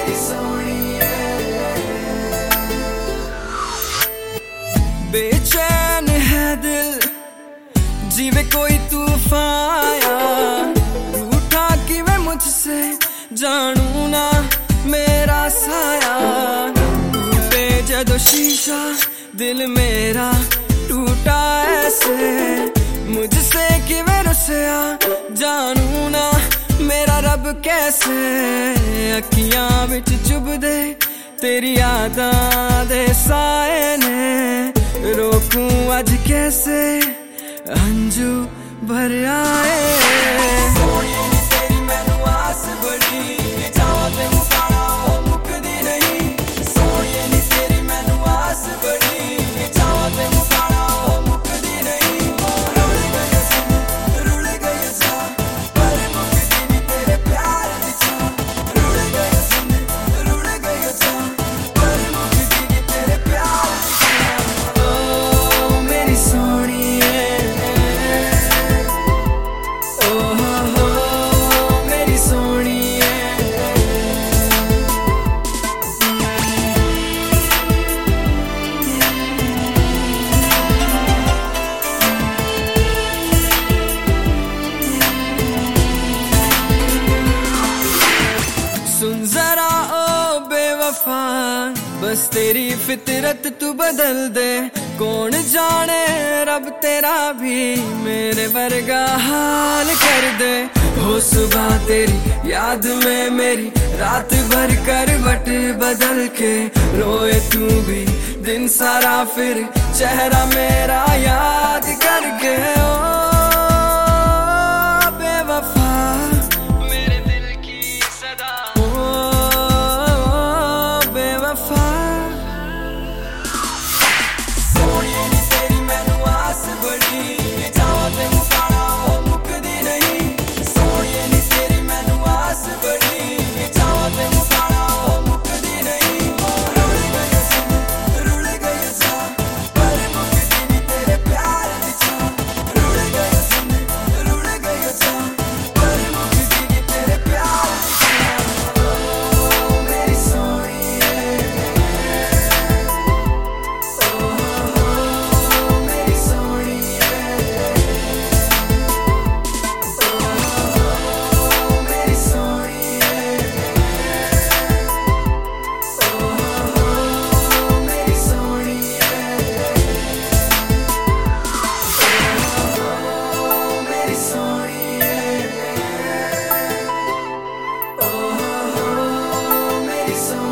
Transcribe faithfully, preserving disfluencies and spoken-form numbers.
मेरी सोनिए। बेचैन है दिल जीवे कोई तूफाया, रूठा कि मैं मुझसे जानू ना मेरा साया। टूटे जदों शीशा दिल मेरा टूटा ऐसे, मुझसे कि मैं रुसया जानू ना मेरा रब कैसे। अखियां विच चुभ दे तेरी यादां दे साए ने, रोकूं अज कैसे अंजू भर आए। सोनिए नी तेरी मैनू आस बड़ी, जावां ते मुकाना ओ मुकदी नहीं। सोनिए नी तेरी मैनू आस बड़ी, जावां ते मुकाना ओ मुकदी नहीं। रुल गई सन रुल गई सा, पर मुकदी नहीं तेरे प्यार दी छां। रुल गई सन रुल गई सा, पर मुकदी नहीं तेरे प्यार दी छां। ओ मेरी सोनिए, सुन जरा ओ बेवफा, बस तेरी फितरत तू बदल दे। कौन जाने रब तेरा भी मेरे वर्गा हाल कर दे। हो सुबह तेरी याद में मेरी रात भर करवट बदल के रोए तू भी दिन सारा, फिर चेहरा मेरा याद करके। ओ बेवफा मेरे दिल की सदा, ओ बेवफा। सोनिए नी तेरी मैनू आस बड़ी, जावां ते मुकाना ओ मुकदी नहीं। सोनिए नी तेरी मैनू आस बड़ी, जावां ते मुकाना ओ मुकदी नहीं। रुल गई सन रुल गई सा, पर मुकदी नहीं तेरे प्यार दी छां। रुल गई सन रुल गई सा, पर मुकदी नहीं तेरे प्यार दी छां। ओ मेरी सोनिए, ओ मेरी सोनिए, ओ मेरी सोनिए, ओ मेरी सोनिए, ओ मेरी सोनिए, ओ मेरी सोनिए।